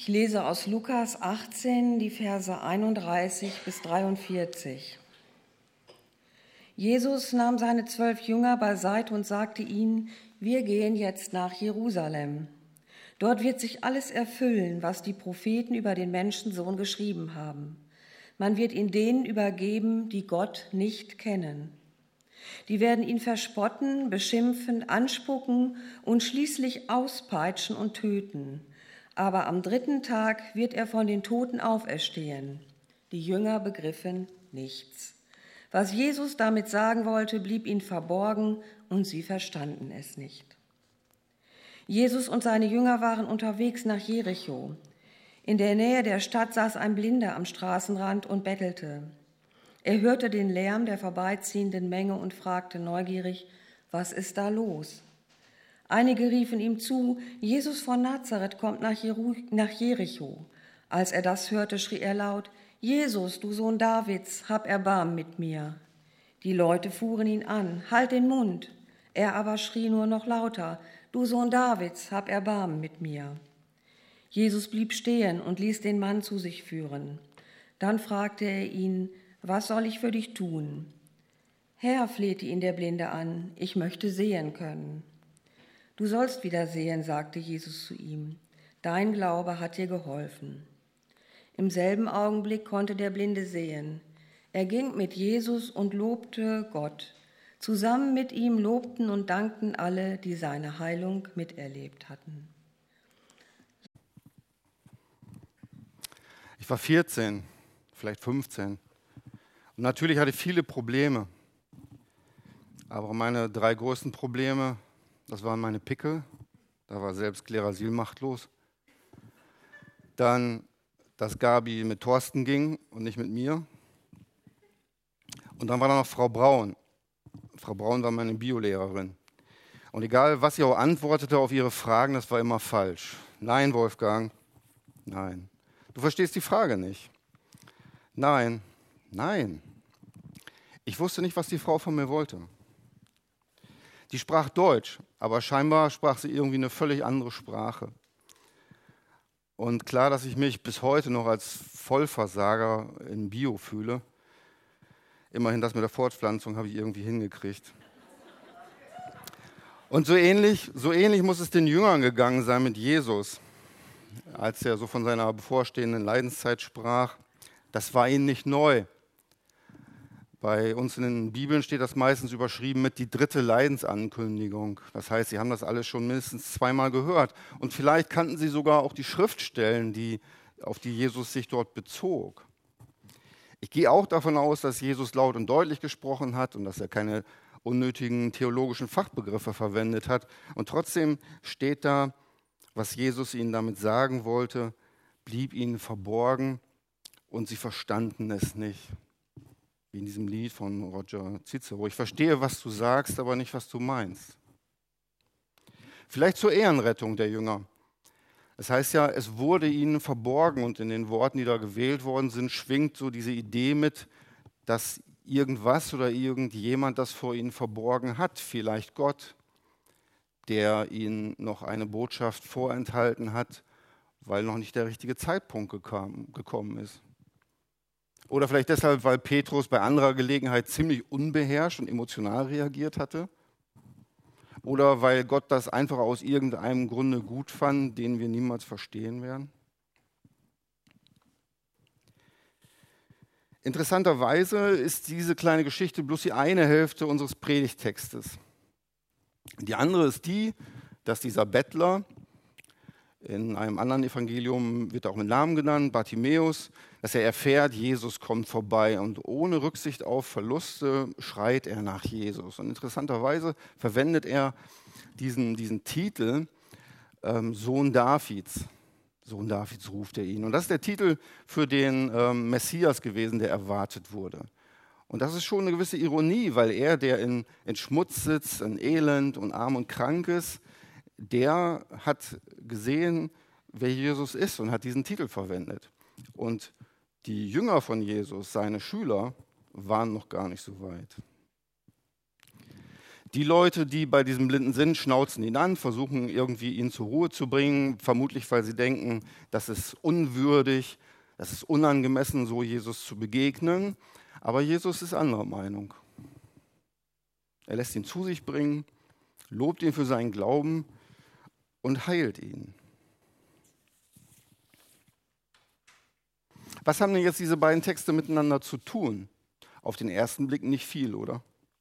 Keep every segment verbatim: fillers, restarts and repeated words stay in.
Ich lese aus Lukas achtzehn, die Verse einunddreißig bis dreiundvierzig. Jesus nahm seine zwölf Jünger beiseite und sagte ihnen: Wir gehen jetzt nach Jerusalem. Dort wird sich alles erfüllen, was die Propheten über den Menschensohn geschrieben haben. Man wird ihn denen übergeben, die Gott nicht kennen. Die werden ihn verspotten, beschimpfen, anspucken und schließlich auspeitschen und töten. Aber am dritten Tag wird er von den Toten auferstehen. Die Jünger begriffen nichts. Was Jesus damit sagen wollte, blieb ihnen verborgen und sie verstanden es nicht. Jesus und seine Jünger waren unterwegs nach Jericho. In der Nähe der Stadt saß ein Blinder am Straßenrand und bettelte. Er hörte den Lärm der vorbeiziehenden Menge und fragte neugierig: Was ist da los? Einige riefen ihm zu: Jesus von Nazareth kommt nach Jericho. Als er das hörte, schrie er laut: Jesus, du Sohn Davids, hab Erbarmen mit mir. Die Leute fuhren ihn an: Halt den Mund. Er aber schrie nur noch lauter: Du Sohn Davids, hab Erbarmen mit mir. Jesus blieb stehen und ließ den Mann zu sich führen. Dann fragte er ihn: Was soll ich für dich tun? Herr, flehte ihn der Blinde an, ich möchte sehen können. Du sollst wieder sehen, sagte Jesus zu ihm. Dein Glaube hat dir geholfen. Im selben Augenblick konnte der Blinde sehen. Er ging mit Jesus und lobte Gott. Zusammen mit ihm lobten und dankten alle, die seine Heilung miterlebt hatten. Ich war vierzehn, vielleicht fünfzehn. Und natürlich hatte ich viele Probleme. Aber meine drei größten Probleme, das waren meine Pickel. Da war selbst Klerasil machtlos. Dann, dass Gabi mit Thorsten ging und nicht mit mir. Und dann war da noch Frau Braun. Frau Braun war meine Biolehrerin. Und egal, was sie auch antwortete auf ihre Fragen, das war immer falsch. Nein, Wolfgang, nein. Du verstehst die Frage nicht. Nein, nein. Ich wusste nicht, was die Frau von mir wollte. Die sprach Deutsch, aber scheinbar sprach sie irgendwie eine völlig andere Sprache. Und klar, dass ich mich bis heute noch als Vollversager in Bio fühle. Immerhin das mit der Fortpflanzung habe ich irgendwie hingekriegt. Und so ähnlich, so ähnlich muss es den Jüngern gegangen sein mit Jesus, als er so von seiner bevorstehenden Leidenszeit sprach. Das war ihnen nicht neu. Bei uns in den Bibeln steht das meistens überschrieben mit die dritte Leidensankündigung. Das heißt, sie haben das alles schon mindestens zweimal gehört. Und vielleicht kannten sie sogar auch die Schriftstellen, die, auf die Jesus sich dort bezog. Ich gehe auch davon aus, dass Jesus laut und deutlich gesprochen hat und dass er keine unnötigen theologischen Fachbegriffe verwendet hat. Und trotzdem steht da, was Jesus ihnen damit sagen wollte, blieb ihnen verborgen und sie verstanden es nicht. Wie in diesem Lied von Roger Cicero. Ich verstehe, was du sagst, aber nicht, was du meinst. Vielleicht zur Ehrenrettung der Jünger. Das heißt ja, es wurde ihnen verborgen und in den Worten, die da gewählt worden sind, schwingt so diese Idee mit, dass irgendwas oder irgendjemand das vor ihnen verborgen hat. Vielleicht Gott, der ihnen noch eine Botschaft vorenthalten hat, weil noch nicht der richtige Zeitpunkt gekam, gekommen ist. Oder vielleicht deshalb, weil Petrus bei anderer Gelegenheit ziemlich unbeherrscht und emotional reagiert hatte. Oder weil Gott das einfach aus irgendeinem Grunde gut fand, den wir niemals verstehen werden. Interessanterweise ist diese kleine Geschichte bloß die eine Hälfte unseres Predigttextes. Die andere ist die, dass dieser Bettler, in einem anderen Evangelium wird er auch mit Namen genannt, Bartimäus, dass er erfährt, Jesus kommt vorbei und ohne Rücksicht auf Verluste schreit er nach Jesus. Und interessanterweise verwendet er diesen, diesen Titel ähm, Sohn Davids. Sohn Davids ruft er ihn. Und das ist der Titel für den ähm, Messias gewesen, der erwartet wurde. Und das ist schon eine gewisse Ironie, weil er, der in, in Schmutz sitzt, in Elend und arm und krank ist, der hat gesehen, wer Jesus ist und hat diesen Titel verwendet. Und die Jünger von Jesus, seine Schüler, waren noch gar nicht so weit. Die Leute, die bei diesem Blinden sind, schnauzen ihn an, versuchen irgendwie ihn zur Ruhe zu bringen, vermutlich weil sie denken, das ist unwürdig, das ist unangemessen, so Jesus zu begegnen. Aber Jesus ist anderer Meinung. Er lässt ihn zu sich bringen, lobt ihn für seinen Glauben und heilt ihn. Was haben denn jetzt diese beiden Texte miteinander zu tun? Auf den ersten Blick nicht viel, oder?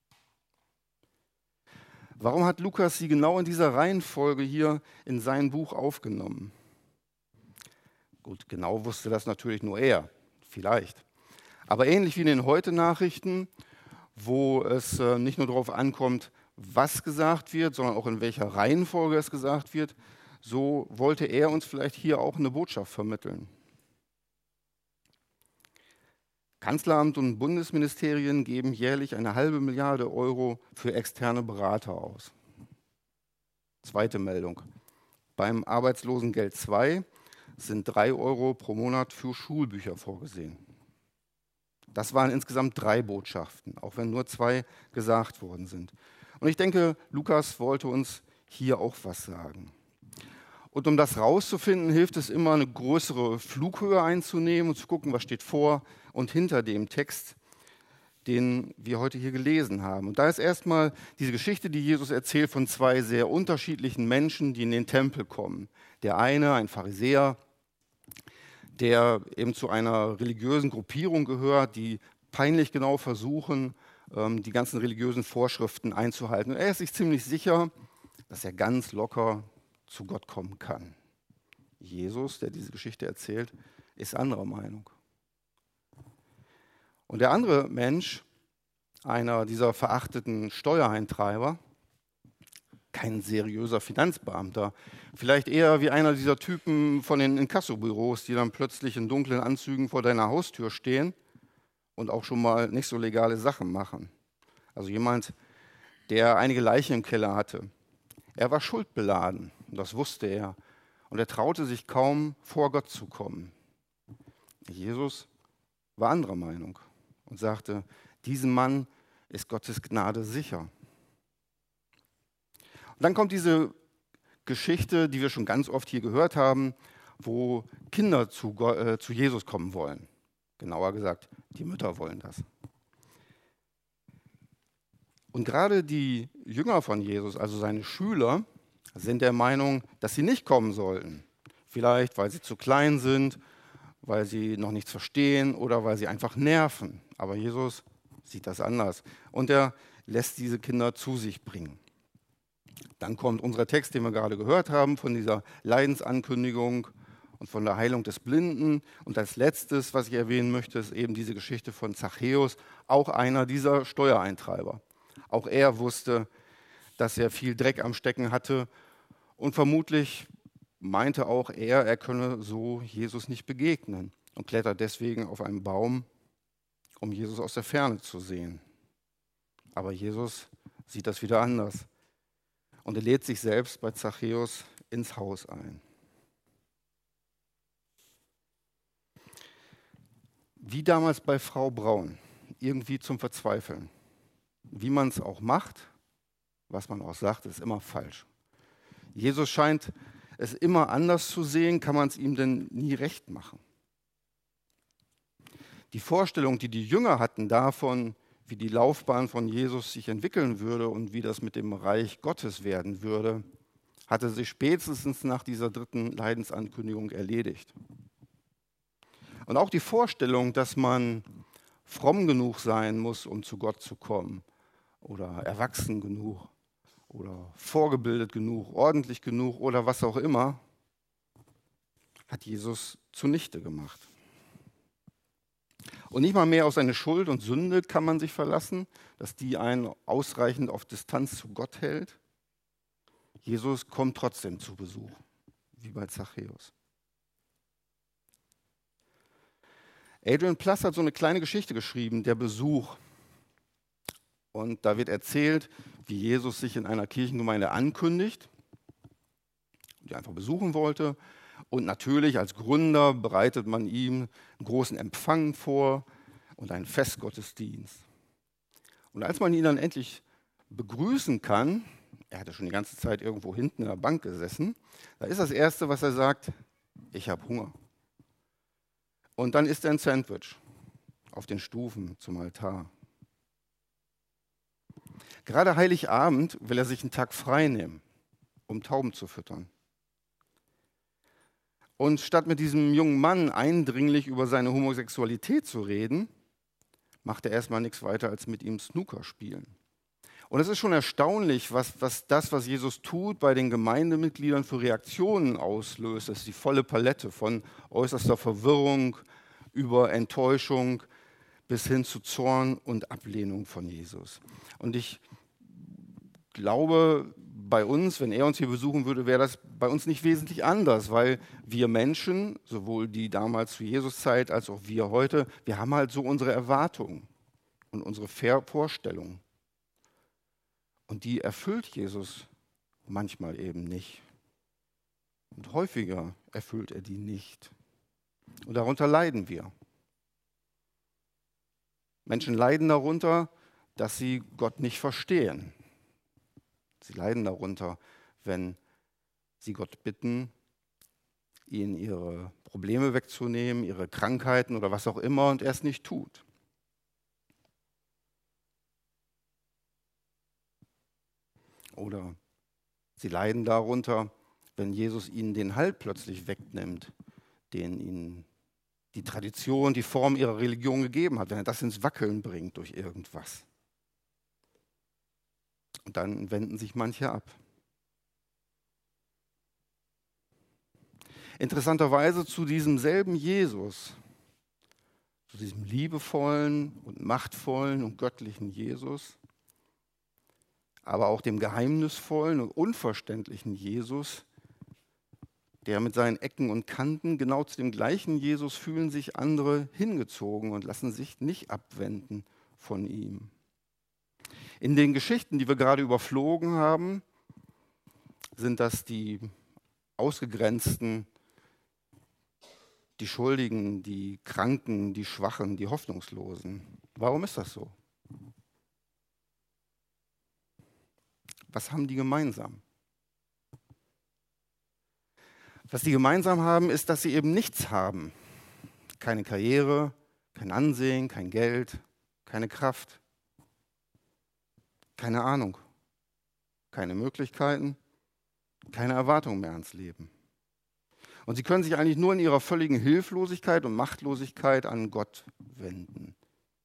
Warum hat Lukas sie genau in dieser Reihenfolge hier in sein Buch aufgenommen? Gut, genau wusste das natürlich nur er, vielleicht. Aber ähnlich wie in den Heute-Nachrichten, wo es äh, nicht nur darauf ankommt, was gesagt wird, sondern auch in welcher Reihenfolge es gesagt wird, so wollte er uns vielleicht hier auch eine Botschaft vermitteln. Kanzleramt und Bundesministerien geben jährlich eine halbe Milliarde Euro für externe Berater aus. Zweite Meldung. Beim Arbeitslosengeld zwei sind drei Euro pro Monat für Schulbücher vorgesehen. Das waren insgesamt drei Botschaften, auch wenn nur zwei gesagt worden sind. Und ich denke, Lukas wollte uns hier auch was sagen. Und um das rauszufinden, hilft es immer, eine größere Flughöhe einzunehmen und zu gucken, was steht vor und hinter dem Text, den wir heute hier gelesen haben. Und da ist erstmal diese Geschichte, die Jesus erzählt, von zwei sehr unterschiedlichen Menschen, die in den Tempel kommen. Der eine, ein Pharisäer, der eben zu einer religiösen Gruppierung gehört, die peinlich genau versuchen, die ganzen religiösen Vorschriften einzuhalten. Und er ist sich ziemlich sicher, dass er ganz locker zu Gott kommen kann. Jesus, der diese Geschichte erzählt, ist anderer Meinung. Und der andere Mensch, einer dieser verachteten Steuereintreiber, kein seriöser Finanzbeamter, vielleicht eher wie einer dieser Typen von den Inkassobüros, die dann plötzlich in dunklen Anzügen vor deiner Haustür stehen und auch schon mal nicht so legale Sachen machen. Also jemand, der einige Leichen im Keller hatte. Er war schuldbeladen, und das wusste er. Und er traute sich kaum, vor Gott zu kommen. Jesus war anderer Meinung und sagte, diesem Mann ist Gottes Gnade sicher. Und dann kommt diese Geschichte, die wir schon ganz oft hier gehört haben, wo Kinder zu, Gott, äh, zu Jesus kommen wollen. Genauer gesagt, die Mütter wollen das. Und gerade die Jünger von Jesus, also seine Schüler, sind der Meinung, dass sie nicht kommen sollten. Vielleicht, weil sie zu klein sind, weil sie noch nichts verstehen oder weil sie einfach nerven. Aber Jesus sieht das anders. Und er lässt diese Kinder zu sich bringen. Dann kommt unser Text, den wir gerade gehört haben, von dieser Leidensankündigung und von der Heilung des Blinden. Und als letztes, was ich erwähnen möchte, ist eben diese Geschichte von Zachäus, auch einer dieser Steuereintreiber. Auch er wusste, dass er viel Dreck am Stecken hatte und vermutlich meinte auch er, er könne so Jesus nicht begegnen und klettert deswegen auf einen Baum, um Jesus aus der Ferne zu sehen. Aber Jesus sieht das wieder anders und er lädt sich selbst bei Zachäus ins Haus ein. Wie damals bei Frau Braun, irgendwie zum Verzweifeln. Wie man es auch macht, was man auch sagt, ist immer falsch. Jesus scheint es immer anders zu sehen, kann man es ihm denn nie recht machen. Die Vorstellung, die die Jünger hatten davon, wie die Laufbahn von Jesus sich entwickeln würde und wie das mit dem Reich Gottes werden würde, hatte sich spätestens nach dieser dritten Leidensankündigung erledigt. Und auch die Vorstellung, dass man fromm genug sein muss, um zu Gott zu kommen, oder erwachsen genug oder vorgebildet genug, ordentlich genug oder was auch immer, hat Jesus zunichte gemacht. Und nicht mal mehr auf seine Schuld und Sünde kann man sich verlassen, dass die einen ausreichend auf Distanz zu Gott hält. Jesus kommt trotzdem zu Besuch, wie bei Zachäus. Adrian Plass hat so eine kleine Geschichte geschrieben, der Besuch. Und da wird erzählt, wie Jesus sich in einer Kirchengemeinde ankündigt, die einfach besuchen wollte. Und natürlich als Gründer bereitet man ihm einen großen Empfang vor und einen Festgottesdienst. Und als man ihn dann endlich begrüßen kann, er hatte schon die ganze Zeit irgendwo hinten in der Bank gesessen, da ist das Erste, was er sagt, ich habe Hunger. Und dann isst er ein Sandwich auf den Stufen zum Altar. Gerade Heiligabend will er sich einen Tag frei nehmen, um Tauben zu füttern. Und statt mit diesem jungen Mann eindringlich über seine Homosexualität zu reden, macht er erstmal nichts weiter, als mit ihm Snooker spielen. Und es ist schon erstaunlich, was, was das, was Jesus tut, bei den Gemeindemitgliedern für Reaktionen auslöst. Das ist die volle Palette von äußerster Verwirrung über Enttäuschung bis hin zu Zorn und Ablehnung von Jesus. Und ich glaube, bei uns, wenn er uns hier besuchen würde, wäre das bei uns nicht wesentlich anders, weil wir Menschen, sowohl die damals zu Jesus-Zeit als auch wir heute, wir haben halt so unsere Erwartungen und unsere Vorstellungen. Und die erfüllt Jesus manchmal eben nicht. Und häufiger erfüllt er die nicht. Und darunter leiden wir. Menschen leiden darunter, dass sie Gott nicht verstehen. Sie leiden darunter, wenn sie Gott bitten, ihnen ihre Probleme wegzunehmen, ihre Krankheiten oder was auch immer, und er es nicht tut. Oder sie leiden darunter, wenn Jesus ihnen den Halt plötzlich wegnimmt, den ihnen die Tradition, die Form ihrer Religion gegeben hat, wenn er das ins Wackeln bringt durch irgendwas. Und dann wenden sich manche ab. Interessanterweise zu diesem selben Jesus, zu diesem liebevollen und machtvollen und göttlichen Jesus, aber auch dem geheimnisvollen und unverständlichen Jesus, der mit seinen Ecken und Kanten, genau zu dem gleichen Jesus fühlen sich andere hingezogen und lassen sich nicht abwenden von ihm. In den Geschichten, die wir gerade überflogen haben, sind das die Ausgegrenzten, die Schuldigen, die Kranken, die Schwachen, die Hoffnungslosen. Warum ist das so? Was haben die gemeinsam? Was die gemeinsam haben, ist, dass sie eben nichts haben. Keine Karriere, kein Ansehen, kein Geld, keine Kraft, keine Ahnung, keine Möglichkeiten, keine Erwartung mehr ans Leben. Und sie können sich eigentlich nur in ihrer völligen Hilflosigkeit und Machtlosigkeit an Gott wenden.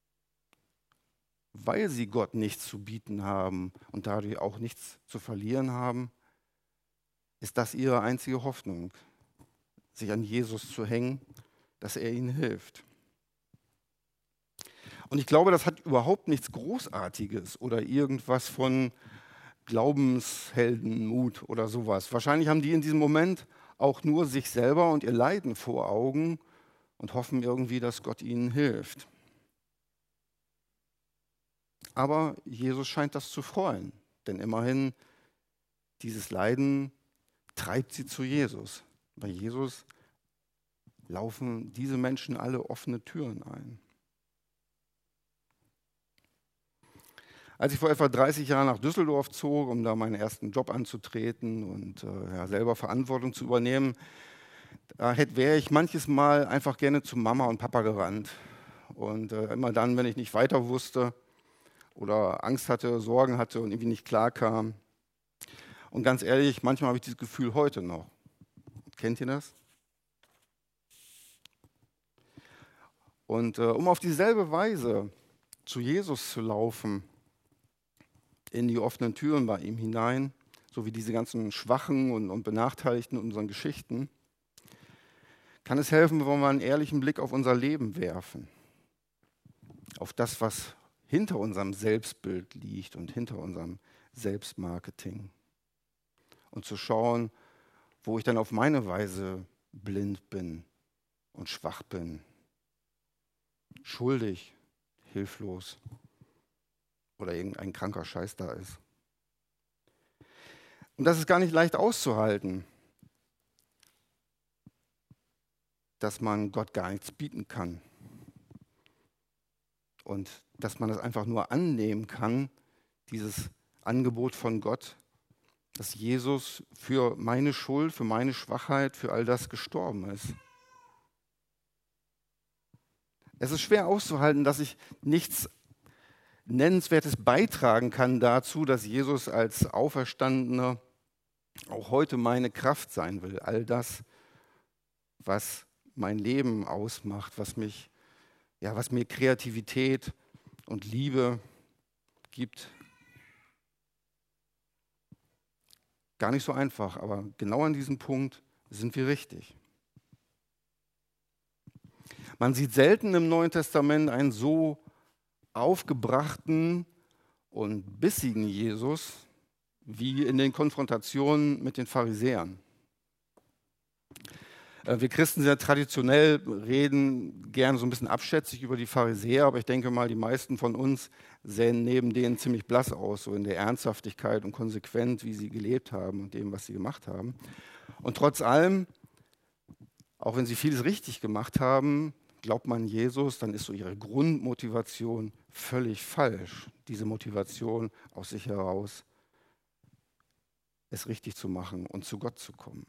Weil sie Gott nichts zu bieten haben und dadurch auch nichts zu verlieren haben, ist das ihre einzige Hoffnung, sich an Jesus zu hängen, dass er ihnen hilft. Und ich glaube, das hat überhaupt nichts Großartiges oder irgendwas von Glaubensheldenmut oder sowas. Wahrscheinlich haben die in diesem Moment auch nur sich selber und ihr Leiden vor Augen und hoffen irgendwie, dass Gott ihnen hilft. Aber Jesus scheint das zu freuen, denn immerhin dieses Leiden treibt sie zu Jesus. Bei Jesus laufen diese Menschen alle offene Türen ein. Als ich vor etwa dreißig Jahren nach Düsseldorf zog, um da meinen ersten Job anzutreten und äh, ja, selber Verantwortung zu übernehmen, da wäre ich manches Mal einfach gerne zu Mama und Papa gerannt. Und äh, immer dann, wenn ich nicht weiter wusste oder Angst hatte, Sorgen hatte und irgendwie nicht klar kam. Und ganz ehrlich, manchmal habe ich dieses Gefühl heute noch. Kennt ihr das? Und äh, um auf dieselbe Weise zu Jesus zu laufen, in die offenen Türen bei ihm hinein, so wie diese ganzen Schwachen und, und Benachteiligten in unseren Geschichten, kann es helfen, wenn wir einen ehrlichen Blick auf unser Leben werfen. Auf das, was hinter unserem Selbstbild liegt und hinter unserem Selbstmarketing. Und zu schauen, wo ich dann auf meine Weise blind bin und schwach bin, schuldig, hilflos oder irgendein kranker Scheiß da ist. Und das ist gar nicht leicht auszuhalten, dass man Gott gar nichts bieten kann und dass man das einfach nur annehmen kann, dieses Angebot von Gott, dass Jesus für meine Schuld, für meine Schwachheit, für all das gestorben ist. Es ist schwer auszuhalten, dass ich nichts Nennenswertes beitragen kann dazu, dass Jesus als Auferstandener auch heute meine Kraft sein will. All das, was mein Leben ausmacht, was mich, ja, was mir Kreativität und Liebe gibt. Gar nicht so einfach, aber genau an diesem Punkt sind wir richtig. Man sieht selten im Neuen Testament einen so aufgebrachten und bissigen Jesus wie in den Konfrontationen mit den Pharisäern. Wir Christen sehr traditionell reden gerne so ein bisschen abschätzig über die Pharisäer, aber ich denke mal, die meisten von uns sehen neben denen ziemlich blass aus, so in der Ernsthaftigkeit und konsequent, wie sie gelebt haben und dem, was sie gemacht haben. Und trotz allem, auch wenn sie vieles richtig gemacht haben, glaubt man Jesus, dann ist so ihre Grundmotivation völlig falsch. Diese Motivation aus sich heraus, es richtig zu machen und zu Gott zu kommen.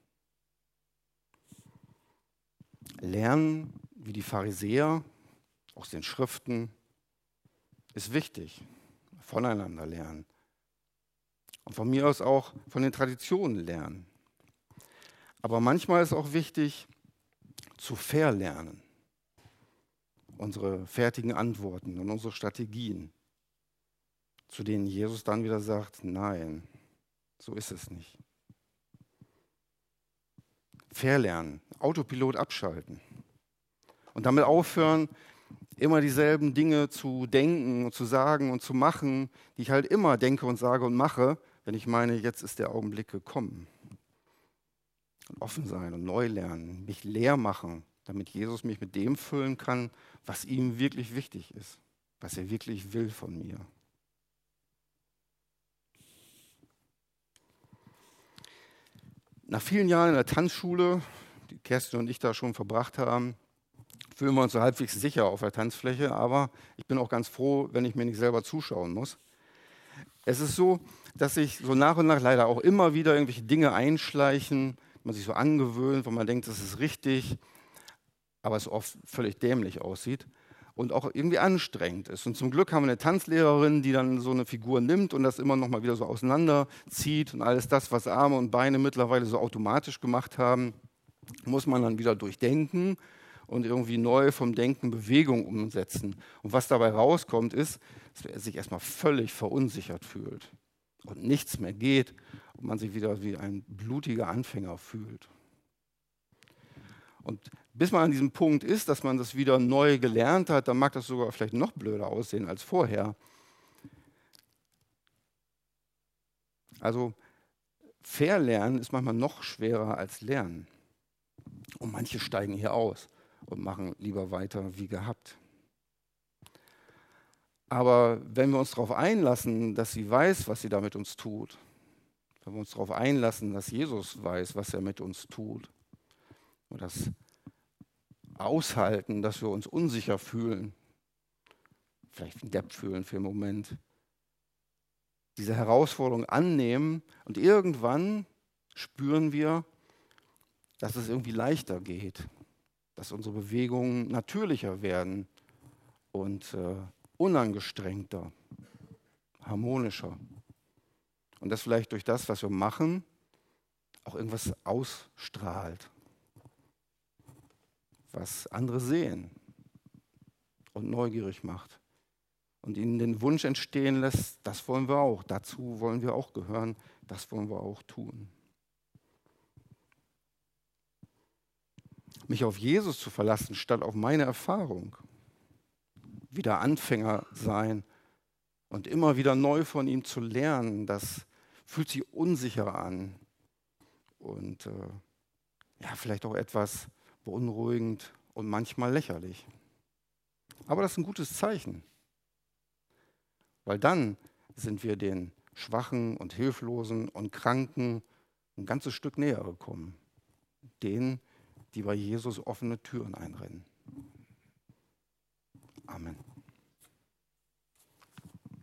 Lernen, wie die Pharisäer, aus den Schriften, ist wichtig. Voneinander lernen. Und von mir aus auch von den Traditionen lernen. Aber manchmal ist auch wichtig, zu verlernen. Unsere fertigen Antworten und unsere Strategien, zu denen Jesus dann wieder sagt, nein, so ist es nicht. Verlernen, Autopilot abschalten und damit aufhören, immer dieselben Dinge zu denken und zu sagen und zu machen, die ich halt immer denke und sage und mache, wenn ich meine, jetzt ist der Augenblick gekommen. Und offen sein und neu lernen, mich leer machen, damit Jesus mich mit dem füllen kann, was ihm wirklich wichtig ist, was er wirklich will von mir. Nach vielen Jahren in der Tanzschule, die Kerstin und ich da schon verbracht haben, fühlen wir uns so halbwegs sicher auf der Tanzfläche, aber ich bin auch ganz froh, wenn ich mir nicht selber zuschauen muss. Es ist so, dass sich so nach und nach leider auch immer wieder irgendwelche Dinge einschleichen, man sich so angewöhnt, wo man denkt, das ist richtig, aber es oft völlig dämlich aussieht und auch irgendwie anstrengend ist. Und zum Glück haben wir eine Tanzlehrerin, die dann so eine Figur nimmt und das immer noch mal wieder so auseinanderzieht und alles das, was Arme und Beine mittlerweile so automatisch gemacht haben, muss man dann wieder durchdenken und irgendwie neu vom Denken Bewegung umsetzen. Und was dabei rauskommt, ist, dass er sich erstmal völlig verunsichert fühlt und nichts mehr geht und man sich wieder wie ein blutiger Anfänger fühlt. Und bis man an diesem Punkt ist, dass man das wieder neu gelernt hat, dann mag das sogar vielleicht noch blöder aussehen als vorher. Also Verlernen ist manchmal noch schwerer als Lernen. Und manche steigen hier aus und machen lieber weiter wie gehabt. Aber wenn wir uns darauf einlassen, dass sie weiß, was sie da mit uns tut, wenn wir uns darauf einlassen, dass Jesus weiß, was er mit uns tut, und das aushalten, dass wir uns unsicher fühlen, vielleicht ein Depp fühlen für einen Moment, diese Herausforderung annehmen und irgendwann spüren wir, dass es irgendwie leichter geht, dass unsere Bewegungen natürlicher werden und äh, unangestrengter, harmonischer. Und das vielleicht durch das, was wir machen, auch irgendwas ausstrahlt, was andere sehen und neugierig macht und ihnen den Wunsch entstehen lässt, das wollen wir auch, dazu wollen wir auch gehören, das wollen wir auch tun. Mich auf Jesus zu verlassen, statt auf meine Erfahrung, wieder Anfänger sein und immer wieder neu von ihm zu lernen, das fühlt sich unsicher an und äh, ja, vielleicht auch etwas beunruhigend und manchmal lächerlich. Aber das ist ein gutes Zeichen, weil dann sind wir den Schwachen und Hilflosen und Kranken ein ganzes Stück näher gekommen, denen, die bei Jesus offene Türen einrennen. Amen.